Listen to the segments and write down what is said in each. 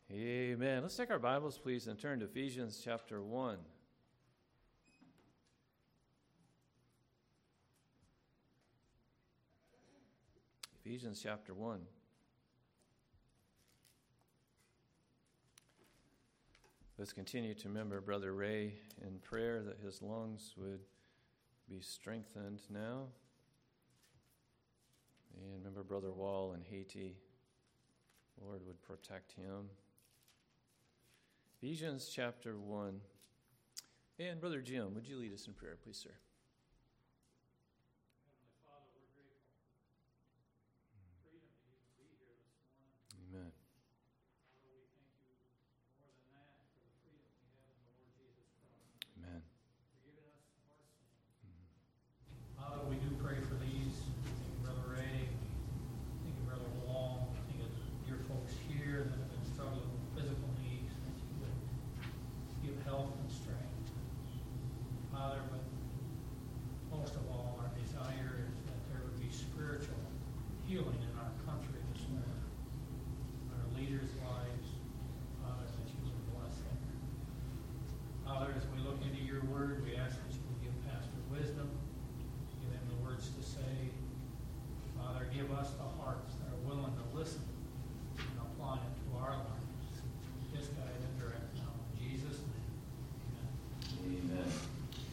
Amen. Let's take our Bibles, please, and turn to Ephesians chapter 1. Ephesians chapter 1. Let's continue to remember Brother Ray in prayer that his lungs would be strengthened now. And remember Brother Wall in Haiti. Lord would protect him. Ephesians chapter 1. And Brother Jim, would you lead us in prayer, please, sir? Heavenly Father, we're grateful for freedom to even be here this morning. Amen. Father, we thank you more than that for the freedom we have in the Lord Jesus Christ. Amen. Forgiving us of our sins. Father, we do pray for these. Thank you, Brother Ray. Thank you, Brother Long. I think it's dear folks here that have been struggling with physical needs. That you would give health and strength. Father, but most of all, our desire is that there would be spiritual healing in our country this morning. Our leaders' lives, Father, that you would bless them. Father, as we look into your word, we ask that you would give Pastor wisdom, give him the words to say. Father, give us the hearts that are willing to listen and apply it to our lives. Just guide and direct now. In Jesus' name, amen. Amen.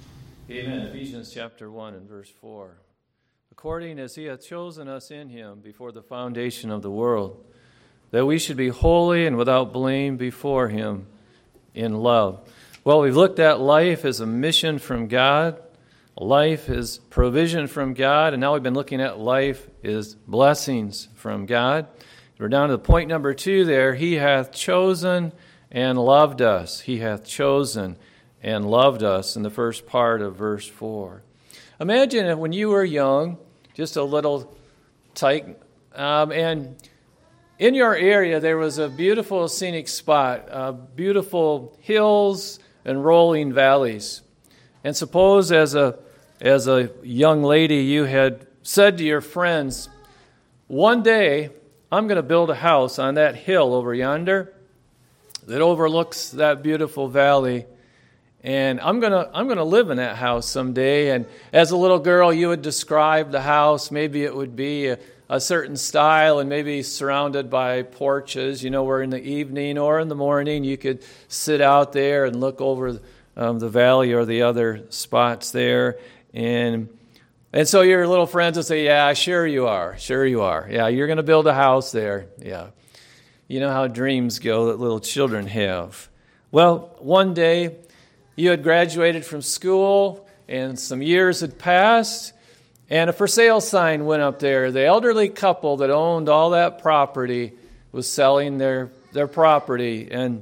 Amen. Ephesians chapter 1 and verse 4. According as he hath chosen us in him before the foundation of the world, that we should be holy and without blame before him in love. Well, we've looked at life as a mission from God. Life is provision from God. And now we've been looking at life is blessings from God. We're down to point number 2 there. He hath chosen and loved us. He hath chosen and loved us in the first part of verse 4. Imagine if when you were young, just a little tyke, and in your area there was a beautiful scenic spot, beautiful hills and rolling valleys. And suppose as a young lady you had said to your friends, one day I'm going to build a house on that hill over yonder that overlooks that beautiful valley. And I'm gonna live in that house someday. And as a little girl, you would describe the house. Maybe it would be a certain style and maybe surrounded by porches, where in the evening or in the morning you could sit out there and look over the valley or the other spots there. And so your little friends would say, yeah, sure you are. Yeah, you're going to build a house there. Yeah. You know how dreams go that little children have. Well, one day you had graduated from school, and some years had passed, and a for sale sign went up there. The elderly couple that owned all that property was selling their property, and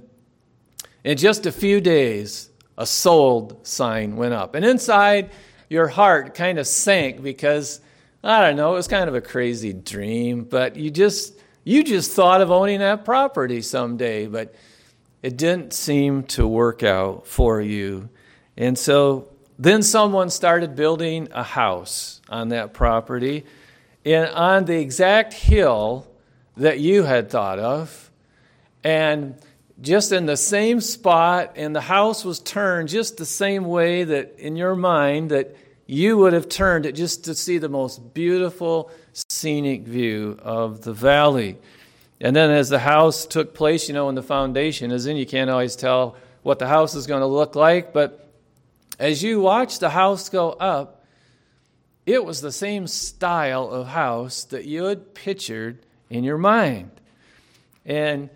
in just a few days, a sold sign went up. And inside, your heart kind of sank because, I don't know, it was kind of a crazy dream, but you just thought of owning that property someday, but it didn't seem to work out for you. And so then someone started building a house on that property and on the exact hill that you had thought of, and just in the same spot, and the house was turned just the same way that in your mind that you would have turned it just to see the most beautiful scenic view of the valley. And then as the house took place, when the foundation is in, you can't always tell what the house is going to look like. But as you watch the house go up, it was the same style of house that you had pictured in your mind. And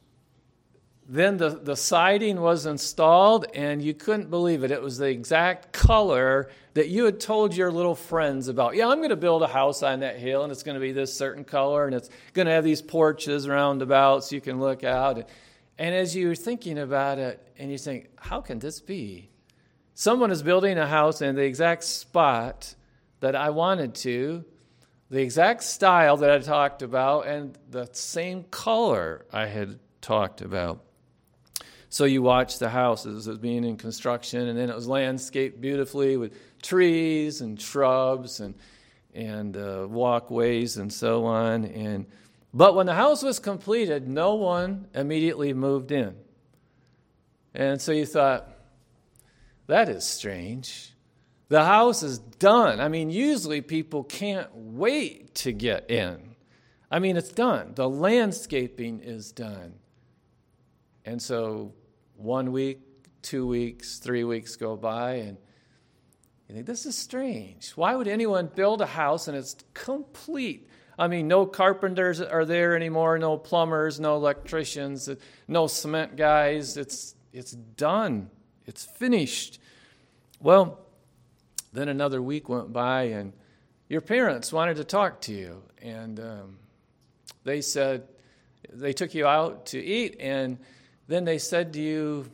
then the siding was installed, and you couldn't believe it. It was the exact color that you had told your little friends about. Yeah, I'm going to build a house on that hill, and it's going to be this certain color, and it's going to have these porches roundabout so you can look out. And as you're thinking about it, and you think, how can this be? Someone is building a house in the exact spot that I wanted to, the exact style that I talked about, and the same color I had talked about. So you watch the house as it was being in construction, and then it was landscaped beautifully with trees and shrubs and walkways and so on. But when the house was completed, no one immediately moved in. And so you thought, that is strange. The house is done. I mean, usually people can't wait to get in. I mean, it's done. The landscaping is done. And so 1 week, 2 weeks, 3 weeks go by, and you think, this is strange. Why would anyone build a house and it's complete? I mean, no carpenters are there anymore, no plumbers, no electricians, no cement guys. It's done. It's finished. Well, then another week went by, and your parents wanted to talk to you, and they said, they took you out to eat, and then they said to you,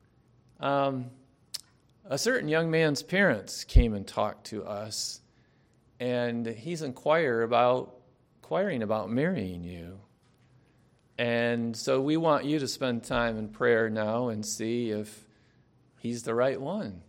a certain young man's parents came and talked to us, and he's inquiring about marrying you. And so we want you to spend time in prayer now and see if he's the right one.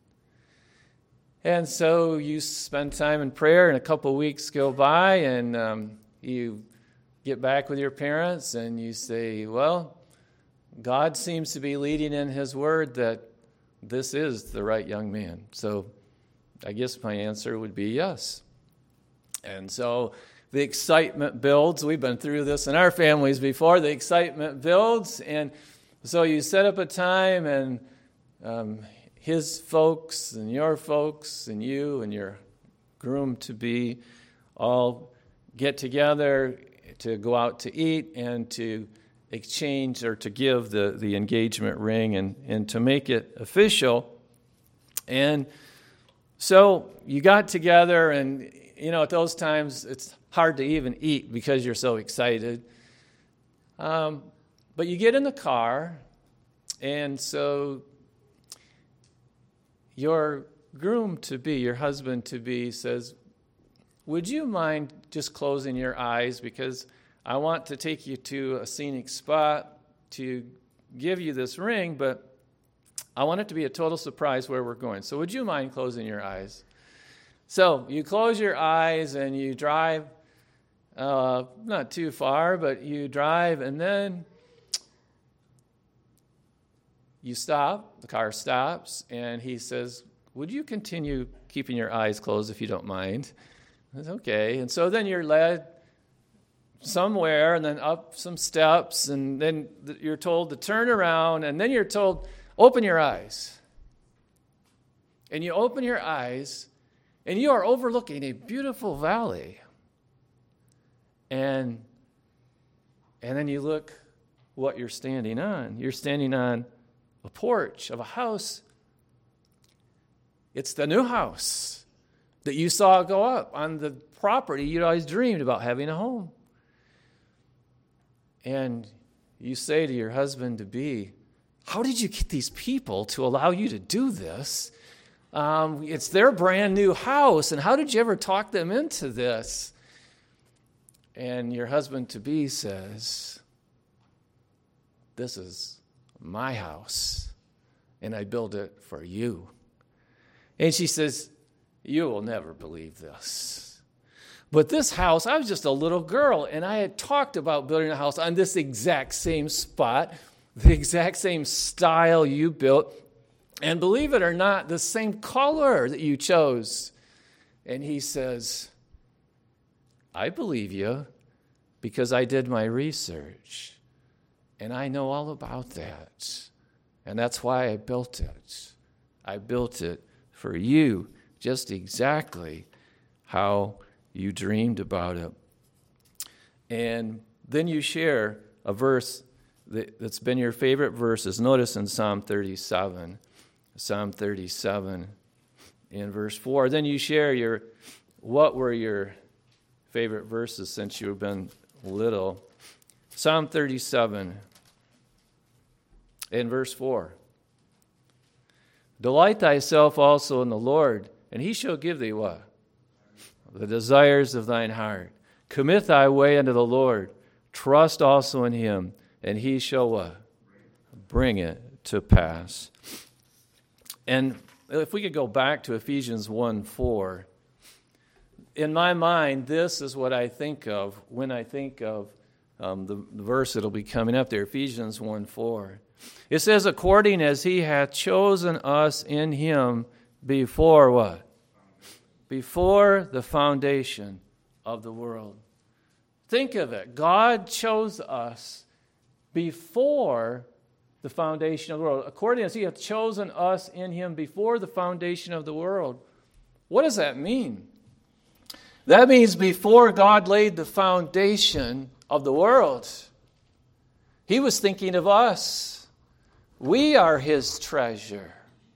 And so you spend time in prayer, and a couple of weeks go by, and you get back with your parents, and you say, well, God seems to be leading in his word that this is the right young man. So I guess my answer would be yes. And so the excitement builds. We've been through this in our families before. The excitement builds, and so you set up a time, and his folks and your folks and you and your groom-to-be all get together to go out to eat and to exchange or to give the engagement ring and to make it official. And so you got together, and at those times it's hard to even eat because you're so excited. But you get in the car, and so your groom-to-be, your husband-to-be says, would you mind just closing your eyes, because I want to take you to a scenic spot to give you this ring, but I want it to be a total surprise where we're going. So would you mind closing your eyes? So you close your eyes and you drive, not too far, but you drive, and then you stop. The car stops, and he says, would you continue keeping your eyes closed if you don't mind? That's okay. And so then you're led somewhere, and then up some steps, and then you're told to turn around, and then you're told, open your eyes. And you open your eyes, and you are overlooking a beautiful valley. And then you look what you're standing on. You're standing on a porch of a house. It's the new house that you saw go up on the property you'd always dreamed about having a home. And you say to your husband-to-be, how did you get these people to allow you to do this? It's their brand new house, and how did you ever talk them into this? And your husband-to-be says, this is my house, and I built it for you. And she says, you will never believe this. But this house, I was just a little girl, and I had talked about building a house on this exact same spot, the exact same style you built, and believe it or not, the same color that you chose. And he says, I believe you because I did my research, and I know all about that, and that's why I built it. I built it for you, just exactly how you dreamed about it. And then you share a verse that's been your favorite verses. Notice in Psalm 37 in verse 4. Then you share what were your favorite verses since you've been little. Psalm 37 in verse 4. Delight thyself also in the Lord, and he shall give thee what? The desires of thine heart. Commit thy way unto the Lord. Trust also in him, and he shall what? Bring it to pass. And if we could go back to Ephesians 1:4, in my mind, this is what I think of when I think of the verse that'll be coming up there, Ephesians 1:4. It says, according as he hath chosen us in him before what? Before the foundation of the world. Think of it. God chose us before the foundation of the world. According as he hath chosen us in him before the foundation of the world. What does that mean? That means before God laid the foundation of the world, he was thinking of us. We are his treasure.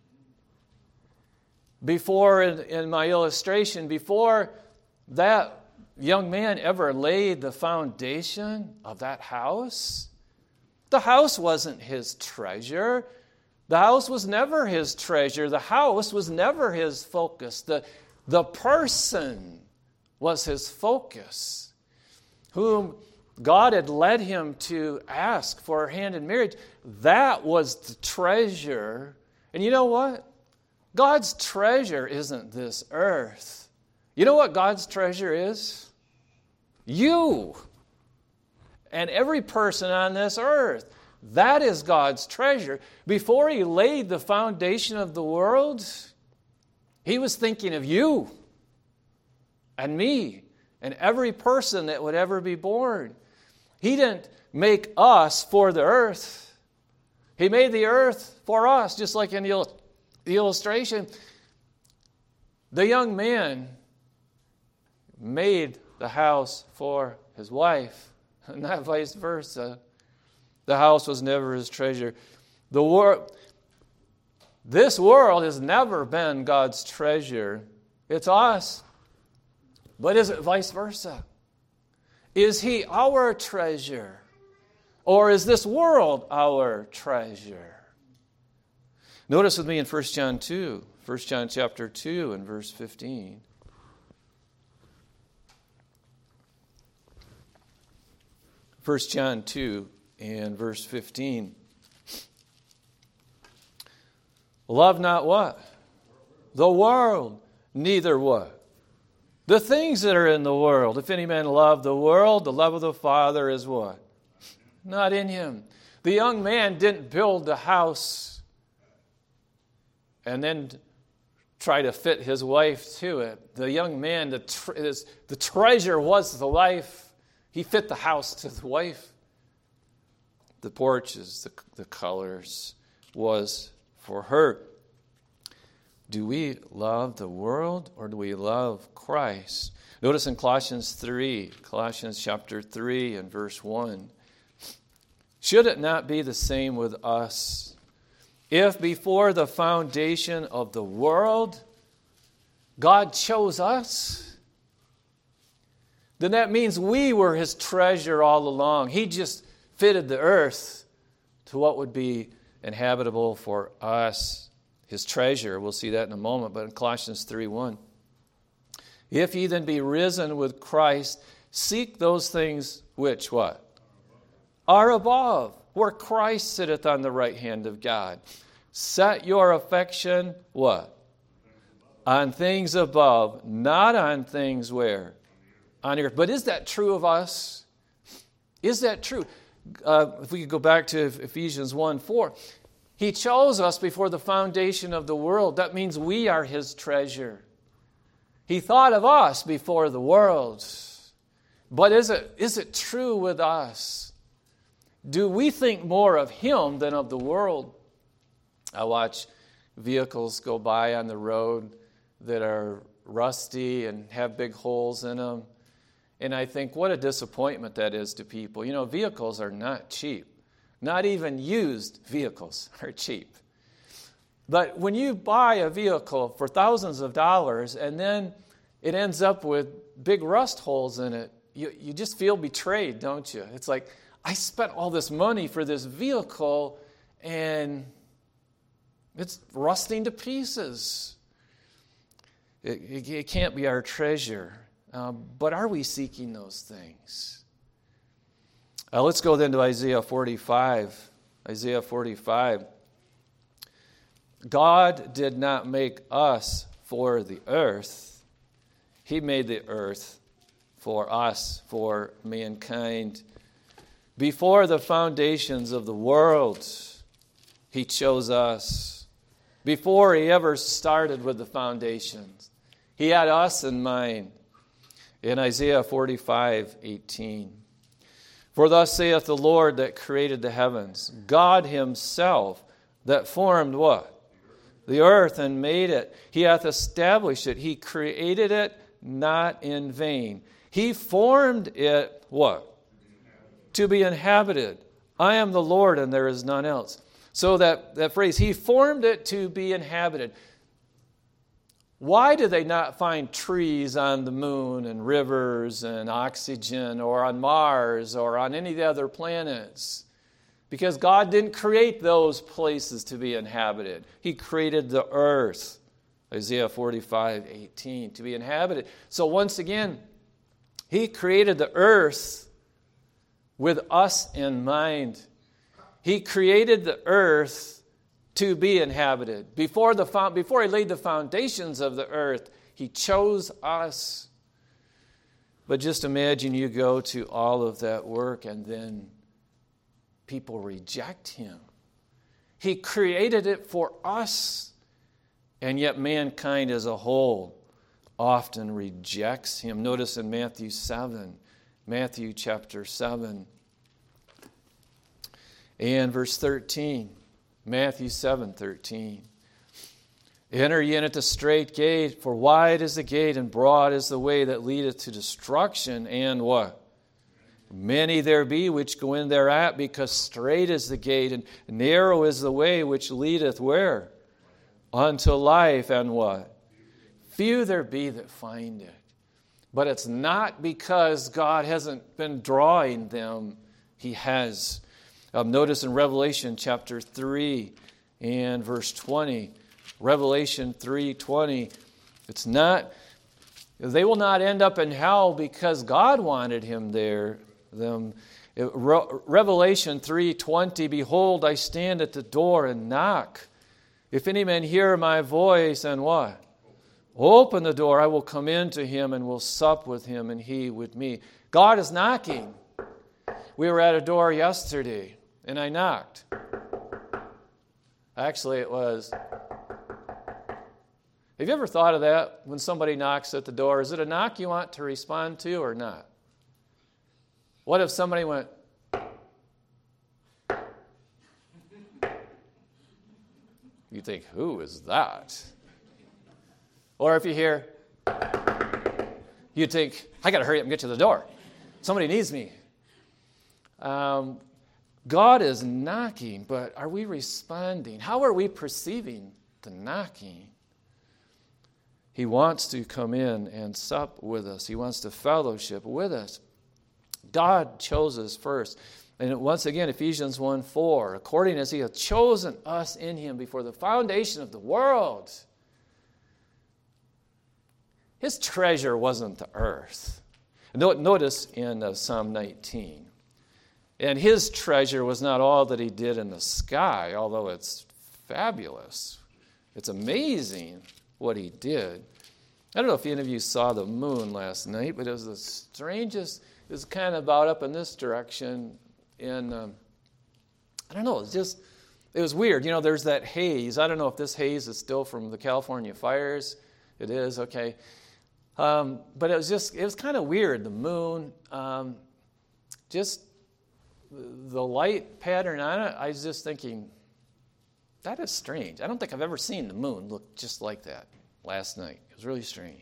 Before, in my illustration, before that young man ever laid the foundation of that house, the house wasn't his treasure. The house was never his treasure. The house was never his focus. The person was his focus, whom God had led him to ask for her hand in marriage. That was the treasure. And you know what? God's treasure isn't this earth. You know what God's treasure is? You. And every person on this earth. That is God's treasure. Before he laid the foundation of the world, he was thinking of you and me and every person that would ever be born. He didn't make us for the earth. He made the earth for us, just like in the illustration. The young man made the house for his wife, and not vice versa. The house was never his treasure. This world has never been God's treasure. It's us. But is it vice versa? Is he our treasure? Or is this world our treasure? Notice with me in 1 John 2. 1 John chapter 2 and verse 15. 1 John 2 and verse 15. Love not what? The world. Neither what? The things that are in the world. If any man love the world, the love of the Father is what? Not in him. The young man didn't build the house and then try to fit his wife to it. The young man, the treasure was the wife. He fit the house to the wife. The porches, the colors was for her. Do we love the world or do we love Christ? Notice in Colossians chapter 3 and verse 1. Should it not be the same with us? If before the foundation of the world, God chose us, then that means we were his treasure all along. He just fitted the earth to what would be inhabitable for us. His treasure, we'll see that in a moment, but in Colossians 3:1. If ye then be risen with Christ, seek those things which, what? Are above, where Christ sitteth on the right hand of God. Set your affection, what? On things above, not on things where? On earth. But is that true of us? Is that true? If we could go back to Ephesians 1:4. He chose us before the foundation of the world. That means we are his treasure. He thought of us before the world. But is it true with us? Do we think more of him than of the world? I watch vehicles go by on the road that are rusty and have big holes in them. And I think what a disappointment that is to people. You know, vehicles are not cheap. Not even used vehicles are cheap. But when you buy a vehicle for thousands of dollars and then it ends up with big rust holes in it, you just feel betrayed, don't you? It's like, I spent all this money for this vehicle and it's rusting to pieces. It can't be our treasure. But are we seeking those things? Let's go then to Isaiah 45. Isaiah 45. God did not make us for the earth. He made the earth for us, for mankind. Before the foundations of the world, He chose us. Before He ever started with the foundations, He had us in mind. In Isaiah 45:18, for thus saith the Lord that created the heavens, God Himself that formed what? The earth and made it. He hath established it. He created it not in vain. He formed it, what? To be inhabited. I am the Lord and there is none else. So that phrase, He formed it to be inhabited. Why did they not find trees on the moon and rivers and oxygen or on Mars or on any of the other planets? Because God didn't create those places to be inhabited. He created the earth, Isaiah 45:18, to be inhabited. So once again, He created the earth with us in mind. He created the earth to be inhabited. Before He laid the foundations of the earth, He chose us. But just imagine you go to all of that work and then people reject Him. He created it for us, and yet mankind as a whole often rejects Him. Notice in Matthew chapter 7, and verse 13. Matthew 7:13. Enter ye in at the strait gate, for wide is the gate and broad is the way that leadeth to destruction, and what? Many there be which go in thereat, because strait is the gate and narrow is the way which leadeth where? Unto life, and what? Few there be that find it. But it's not because God hasn't been drawing them. He has. Notice in Revelation chapter 3 and verse 20. Revelation 3:20. It's not, they will not end up in hell because God wanted them. Revelation 3:20. Behold, I stand at the door and knock. If any man hear my voice and what? Open the door, I will come in to him and will sup with him and he with me. God is knocking. We were at a door yesterday. And I knocked. Actually, it was. Have you ever thought of that when somebody knocks at the door? Is it a knock you want to respond to or not? What if somebody went, you think, who is that? Or if you hear, you think, I got to hurry up and get to the door. Somebody needs me. God is knocking, but are we responding? How are we perceiving the knocking? He wants to come in and sup with us. He wants to fellowship with us. God chose us first. And once again, Ephesians 1:4, according as He hath chosen us in Him before the foundation of the world. His treasure wasn't the earth. Notice in Psalm 19. And His treasure was not all that He did in the sky, although it's fabulous. It's amazing what He did. I don't know if any of you saw the moon last night, but it was the strangest. It was kind of about up in this direction. And I don't know, it was weird. You know, there's that haze. I don't know if this haze is still from the California fires. It is, okay. But it was kind of weird, the moon. Just the light pattern on it, I was just thinking, that is strange. I don't think I've ever seen the moon look just like that last night. It was really strange.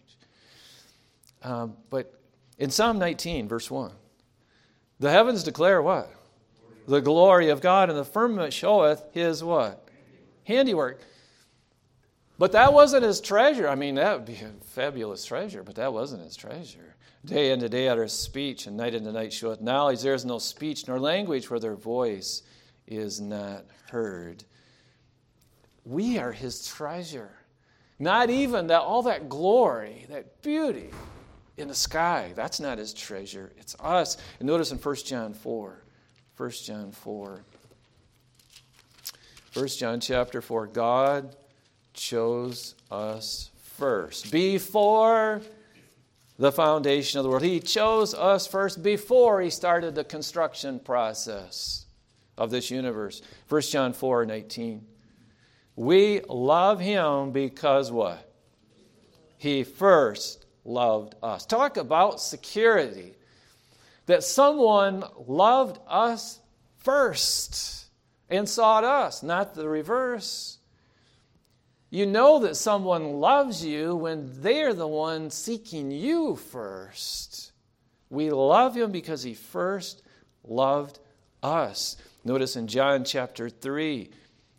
But in Psalm 19, verse 1, the heavens declare what? The glory of God, and the firmament showeth His what? Handiwork. But that wasn't His treasure. I mean, that would be a fabulous treasure, but that wasn't His treasure. Day unto day uttereth speech, and night unto night showeth knowledge. There is no speech nor language where their voice is not heard. We are His treasure. Not even all that glory, that beauty in the sky. That's not His treasure. It's us. And notice in 1 John 4. 1 John 4. 1 John chapter 4. God chose us first. Before the foundation of the world. He chose us first before he started the construction process of this universe. 1 John 4:18. We love him because what? He first loved us. Talk about security. That someone loved us first and sought us, not the reverse. You know that someone loves you when they're the one seeking you first. We love him because he first loved us. Notice in John chapter 3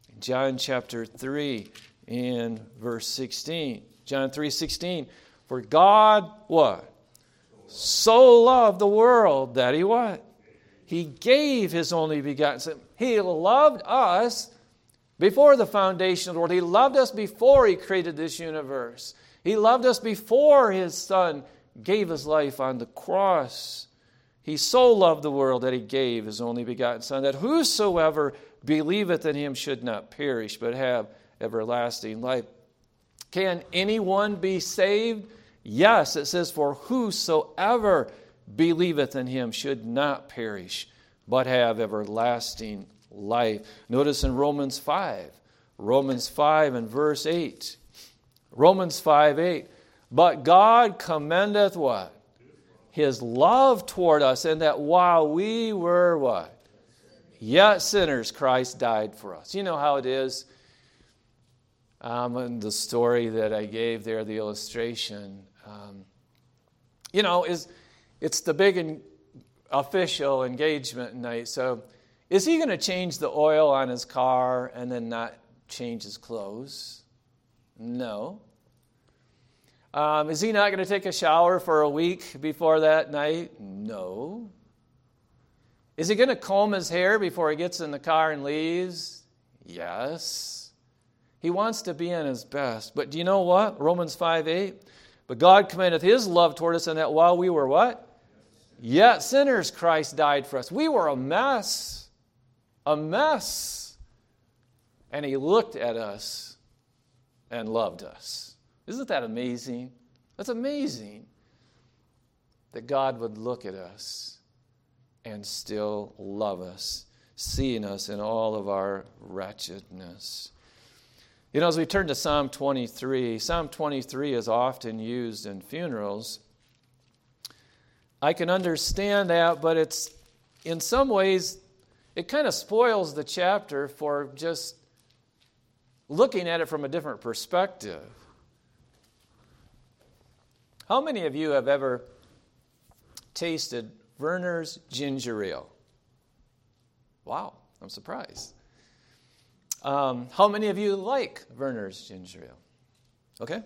and verse 16. John 3:16. For God, what? So loved the world that he what? He gave his only begotten Son. He loved us before the foundation of the world. He loved us before he created this universe. He loved us before his Son gave his life on the cross. He so loved the world that he gave his only begotten Son, that whosoever believeth in him should not perish, but have everlasting life. Can anyone be saved? Yes, it says, for whosoever believeth in him should not perish, but have everlasting life. Notice in Romans 5 and verse 8. Romans 5:8. But God commendeth what? His love toward us, and that while we were what? Yet sinners, Christ died for us. You know how it is. In the story that I gave there, the illustration, it's the big official engagement night. So is he going to change the oil on his car and then not change his clothes? No. Is he not going to take a shower for a week before that night? No. Is he going to comb his hair before he gets in the car and leaves? Yes. He wants to be in his best. But do you know what? Romans 5:8. But God commendeth his love toward us, and that while we were what? Yet sinners, Christ died for us. We were a mess. A mess. And he looked at us and loved us. Isn't that amazing? That's amazing that God would look at us and still love us, seeing us in all of our wretchedness. You know, as we turn to Psalm 23, Psalm 23 is often used in funerals. I can understand that, but it's, in some ways, it kind of spoils the chapter for just looking at it from a different perspective. How many of you have ever tasted Werner's ginger ale? Wow, I'm surprised. How many of you like Werner's ginger ale? Okay.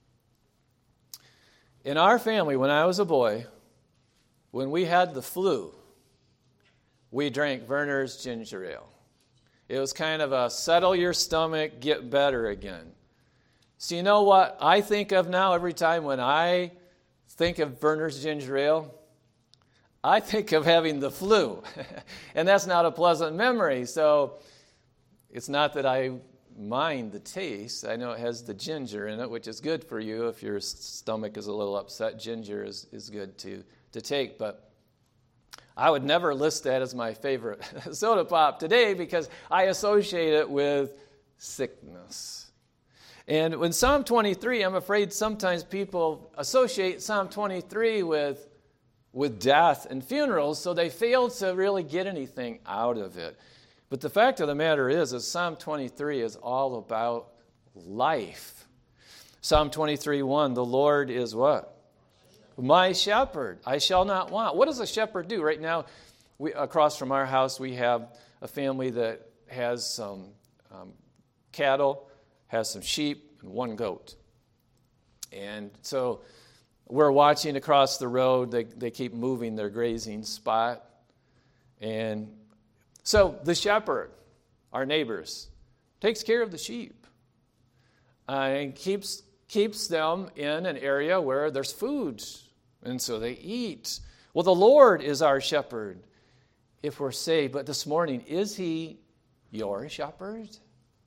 In our family, when I was a boy, when we had the flu, we drank Werner's ginger ale. It was kind of a settle your stomach, get better again. So you know what I think of now every time when I think of Werner's ginger ale? I think of having the flu. And that's not a pleasant memory. So it's not that I mind the taste. I know it has the ginger in it, which is good for you. If your stomach is a little upset, ginger is good to take. But I would never list that as my favorite soda pop today because I associate it with sickness. And in Psalm 23, I'm afraid sometimes people associate Psalm 23 with death and funerals, so they fail to really get anything out of it. But the fact of the matter is Psalm 23 is all about life. Psalm 23:1, the Lord is what? My shepherd, I shall not want. What does a shepherd do? Right now, across from our house, we have a family that has some cattle, has some sheep, and one goat. And so we're watching across the road. They keep moving their grazing spot. And so the shepherd, our neighbors, takes care of the sheep and keeps them in an area where there's food. And so they eat. Well, the Lord is our shepherd if we're saved. But this morning, is he your shepherd?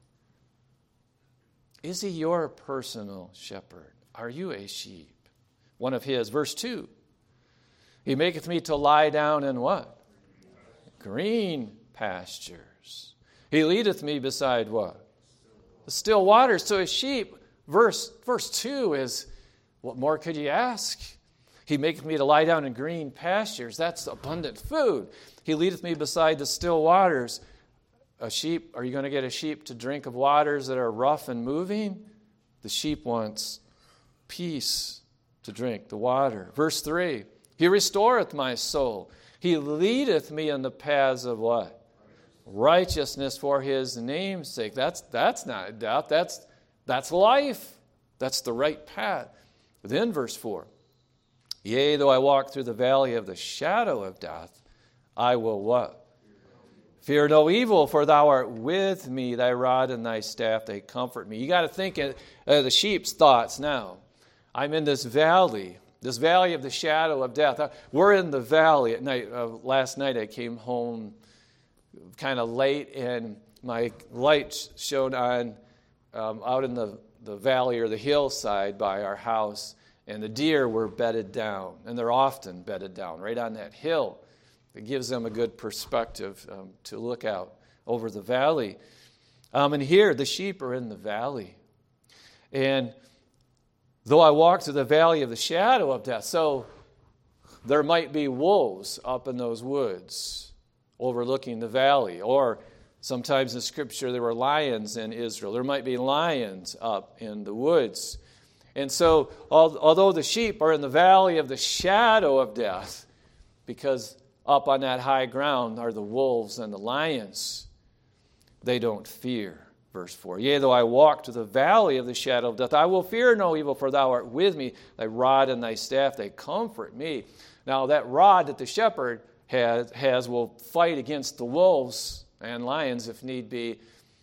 Is he your personal shepherd? Are you a sheep? one of his. Verse 2. He maketh me to lie down in what? Green pastures. He leadeth me beside what? The still waters. So a sheep, verse 2 is, what more could you ask? He maketh me to lie down in green pastures. That's abundant food. He leadeth me beside the still waters. A sheep, are you going to get a sheep to drink of waters that are rough and moving? The sheep wants peace to drink, the water. Verse 3, He restoreth my soul. He leadeth me in the paths of what? Righteousness for His name's sake. That's not a doubt. That's life. That's the right path. Then verse 4, Yea, though I walk through the valley of the shadow of death, I will what? Fear no evil, for thou art with me, thy rod and thy staff, they comfort me. You got to think of the sheep's thoughts now. I'm in this valley of the shadow of death. We're in the valley at night. Last night I came home kind of late, and my lights shone on out in the valley or the hillside by our house, and the deer were bedded down, and they're often bedded down right on that hill. It gives them a good perspective to look out over the valley. And here, the sheep are in the valley. And though I walk through the valley of the shadow of death, so there might be wolves up in those woods overlooking the valley. Or sometimes in Scripture there were lions in Israel. There might be lions up in the woods. And so, although the sheep are in the valley of the shadow of death, because up on that high ground are the wolves and the lions, they don't fear. Verse 4, Yea, though I walk to the valley of the shadow of death, I will fear no evil, for thou art with me. Thy rod and thy staff, they comfort me. Now, that rod that the shepherd has will fight against the wolves and lions if need be.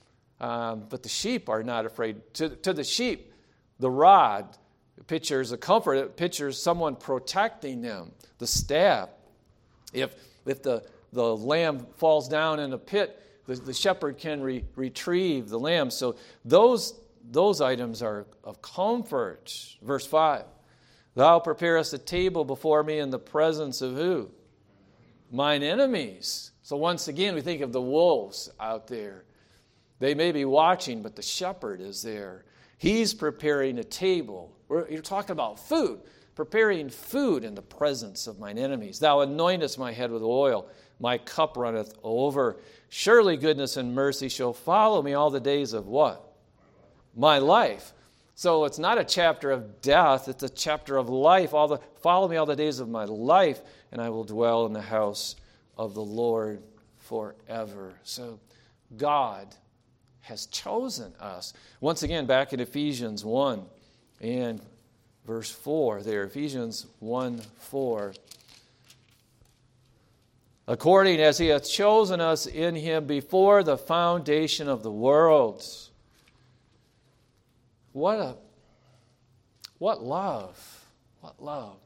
But the sheep are not afraid. To the sheep, the rod pictures a comfort. It pictures someone protecting them. The staff. If the lamb falls down in a pit, the shepherd can retrieve the lamb. So those items are of comfort. Verse 5, Thou preparest a table before me in the presence of who? Mine enemies. So once again, we think of the wolves out there. They may be watching, but the shepherd is there. He's preparing a table. You're talking about food. Preparing food in the presence of mine enemies. Thou anointest my head with oil. My cup runneth over. Surely goodness and mercy shall follow me all the days of what? My life. So it's not a chapter of death. It's a chapter of life. Follow me all the days of my life, and I will dwell in the house of the Lord forever. So God has chosen us. Once again, back in Ephesians 1 and verse 4 there, Ephesians 1:4. According as He hath chosen us in Him before the foundation of the world. What love. What love.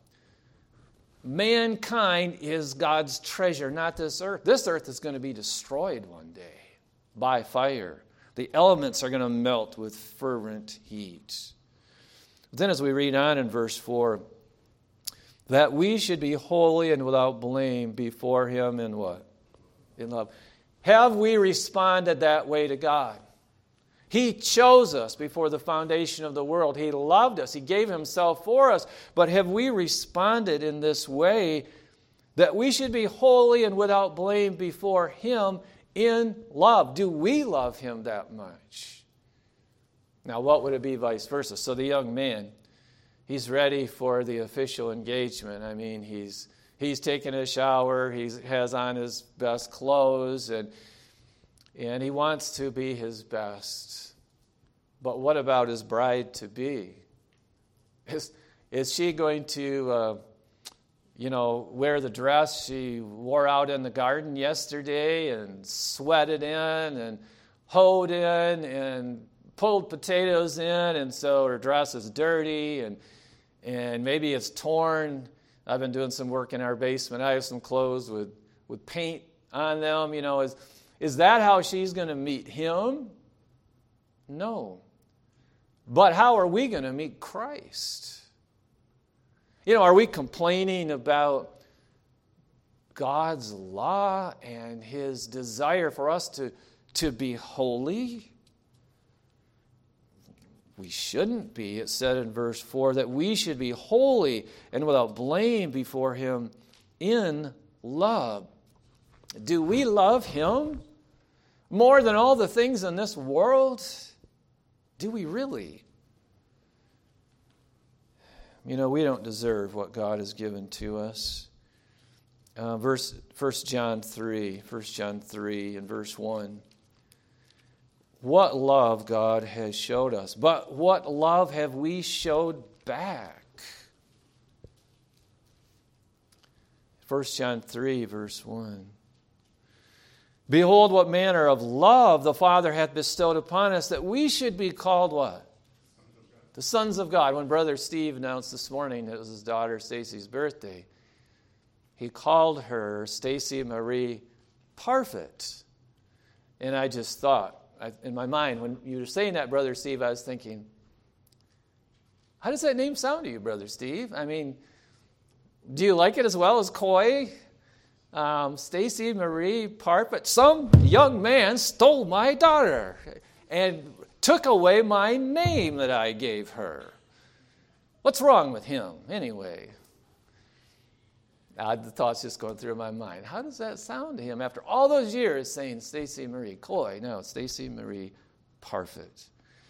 Mankind is God's treasure, not this earth. This earth is going to be destroyed one day by fire. The elements are going to melt with fervent heat. Then as we read on in verse 4, that we should be holy and without blame before Him in what? In love. Have we responded that way to God? He chose us before the foundation of the world. He loved us. He gave Himself for us. But have we responded in this way that we should be holy and without blame before Him in love? Do we love Him that much? Now, what would it be vice versa? So the young man, he's ready for the official engagement. I mean, he's taken a shower, he has on his best clothes, and he wants to be his best. But what about his bride-to-be? Is she going to, wear the dress she wore out in the garden yesterday and sweated in and hoed in and pulled potatoes in, and so her dress is dirty and maybe it's torn. I've been doing some work in our basement. I have some clothes with paint on them. Is that how she's going to meet Him? No. But how are we going to meet Christ? Are we complaining about God's law and His desire for us to be holy? We shouldn't be. It said in verse 4 that we should be holy and without blame before Him in love. Do we love Him more than all the things in this world? Do we really? We don't deserve what God has given to us. 1 John 3 and verse 1. What love God has showed us, but what love have we showed back? 1 John 3, verse 1. Behold, what manner of love the Father hath bestowed upon us, that we should be called what? The sons of God. When Brother Steve announced this morning it was his daughter Stacy's birthday, he called her Stacy Marie Parfit. And I just thought, in my mind, when you were saying that, Brother Steve, I was thinking, how does that name sound to you, Brother Steve? I mean, do you like it as well as Coy? Stacy Marie Parfit. Some young man stole my daughter and took away my name that I gave her. What's wrong with him, anyway? The thought's just going through my mind. How does that sound to him after all those years saying Stacy Marie Coy? No, Stacy Marie Parfit.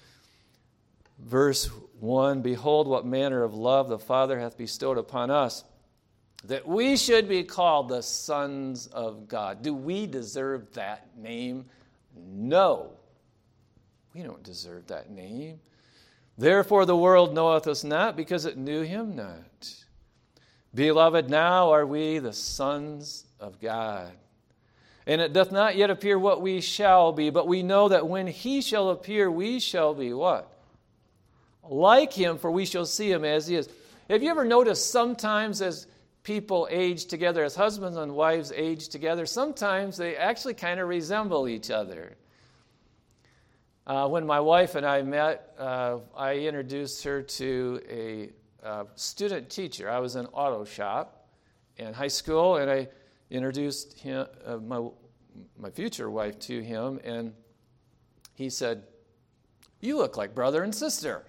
Verse 1, behold what manner of love the Father hath bestowed upon us, that we should be called the sons of God. Do we deserve that name? No. We don't deserve that name. Therefore the world knoweth us not, because it knew Him not. Beloved, now are we the sons of God. And it doth not yet appear what we shall be, but we know that when He shall appear, we shall be what? Like Him, for we shall see Him as He is. Have you ever noticed sometimes as people age together, as husbands and wives age together, sometimes they actually kind of resemble each other? When my wife and I met, I introduced her to a student teacher. I was in auto shop in high school, and I introduced him, my future wife to him, and he said, "You look like brother and sister."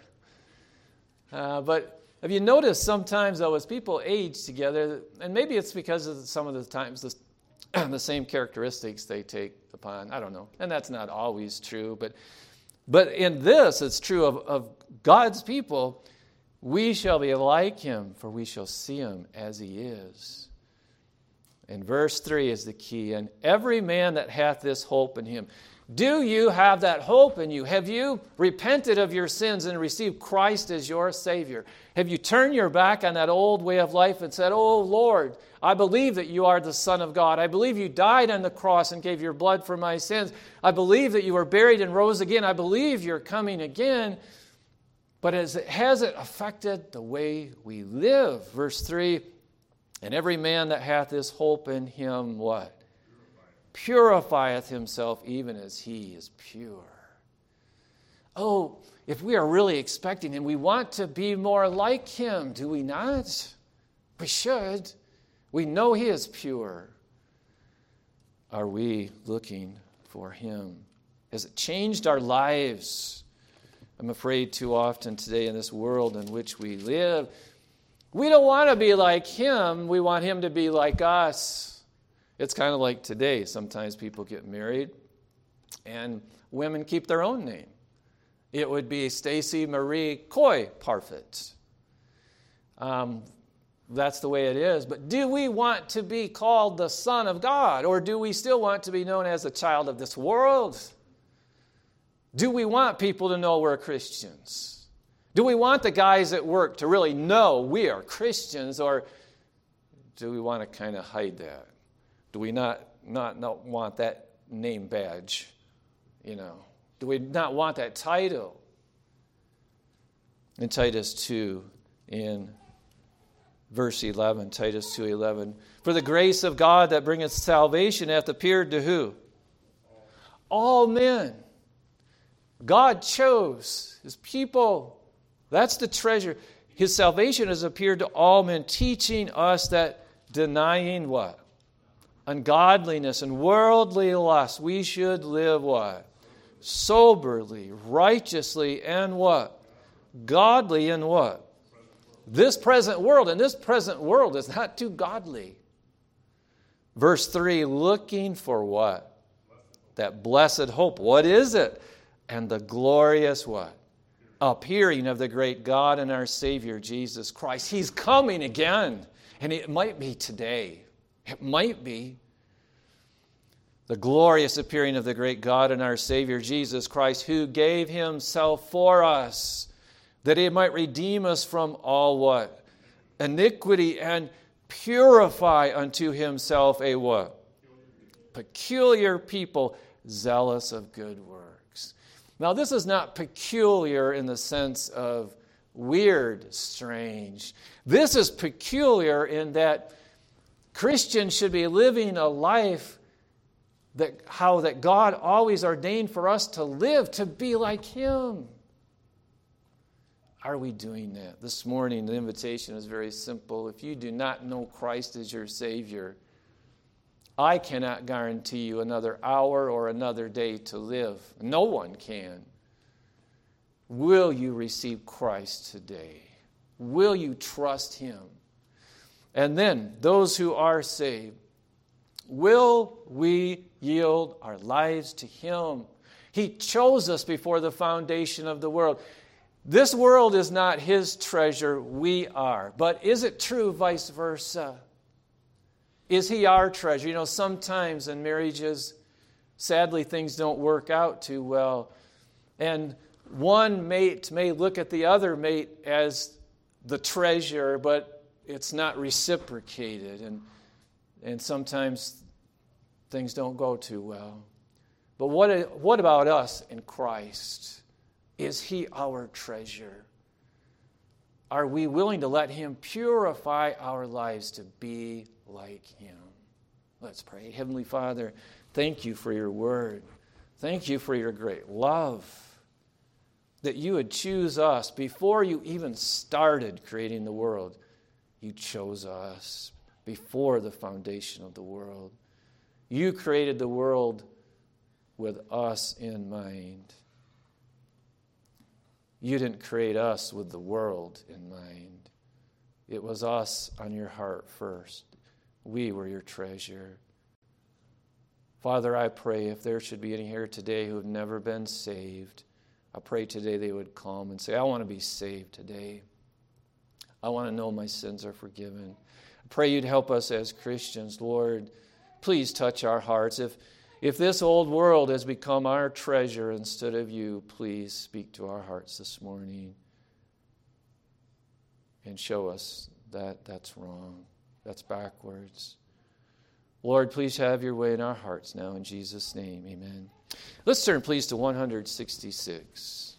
But have you noticed sometimes, though, as people age together, and maybe it's because of some of the times the same characteristics they take upon, I don't know, and that's not always true, but in this, it's true of God's people. We shall be like Him, for we shall see Him as He is. And verse 3 is the key. And every man that hath this hope in Him. Do you have that hope in you? Have you repented of your sins and received Christ as your Savior? Have you turned your back on that old way of life and said, "Oh Lord, I believe that you are the Son of God. I believe you died on the cross and gave your blood for my sins. I believe that you were buried and rose again. I believe you're coming again." But has it affected the way we live? Verse 3, and every man that hath this hope in Him, what? Purifieth himself even as He is pure. Oh, if we are really expecting Him, we want to be more like Him, do we not? We should. We know He is pure. Are we looking for Him? Has it changed our lives? I'm afraid too often today in this world in which we live, we don't want to be like Him. We want Him to be like us. It's kind of like today. Sometimes people get married and women keep their own name. It would be Stacy Marie Coy Parfit. That's the way it is. But do we want to be called the Son of God? Or do we still want to be known as a child of this world? Do we want people to know we're Christians? Do we want the guys at work to really know we are Christians? Or do we want to kind of hide that? Do we not want that name badge? Do we not want that title? In Titus 2, in verse 11, Titus 2:11, for the grace of God that bringeth salvation hath appeared to who? All men. God chose His people. That's the treasure. His salvation has appeared to all men, teaching us that denying what? Ungodliness and worldly lust, we should live what? Soberly, righteously, and what? Godly in what? This present world. And this present world is not too godly. Verse 3, looking for what? That blessed hope. What is it? And the glorious what? Appearing of the great God and our Savior, Jesus Christ. He's coming again. And it might be today. It might be. The glorious appearing of the great God and our Savior, Jesus Christ, who gave Himself for us, that He might redeem us from all what? Iniquity, and purify unto Himself a what? Peculiar people, zealous of good works. Now, this is not peculiar in the sense of weird, strange. This is peculiar in that Christians should be living a life that God always ordained for us to live, to be like Him. Are we doing that? This morning, the invitation is very simple. If you do not know Christ as your Savior, I cannot guarantee you another hour or another day to live. No one can. Will you receive Christ today? Will you trust Him? And then, those who are saved, will we yield our lives to Him? He chose us before the foundation of the world. This world is not His treasure, we are. But is it true vice versa? Is He our treasure? You know, sometimes in marriages, sadly, things don't work out too well. And one mate may look at the other mate as the treasure, but it's not reciprocated. And sometimes things don't go too well. But what about us in Christ? Is He our treasure? Are we willing to let Him purify our lives to be like Him? Let's pray. Heavenly Father, thank You for Your word. Thank You for Your great love, that You would choose us before You even started creating the world. You chose us before the foundation of the world. You created the world with us in mind. You didn't create us with the world in mind. It was us on Your heart first. We were Your treasure. Father, I pray if there should be any here today who have never been saved, I pray today they would come and say, I want to be saved today. I want to know my sins are forgiven. I pray You'd help us as Christians, Lord. Please touch our hearts. If this old world has become our treasure instead of You, please speak to our hearts this morning and show us that that's wrong, that's backwards. Lord, please have Your way in our hearts now in Jesus' name, amen. Let's turn please to 166.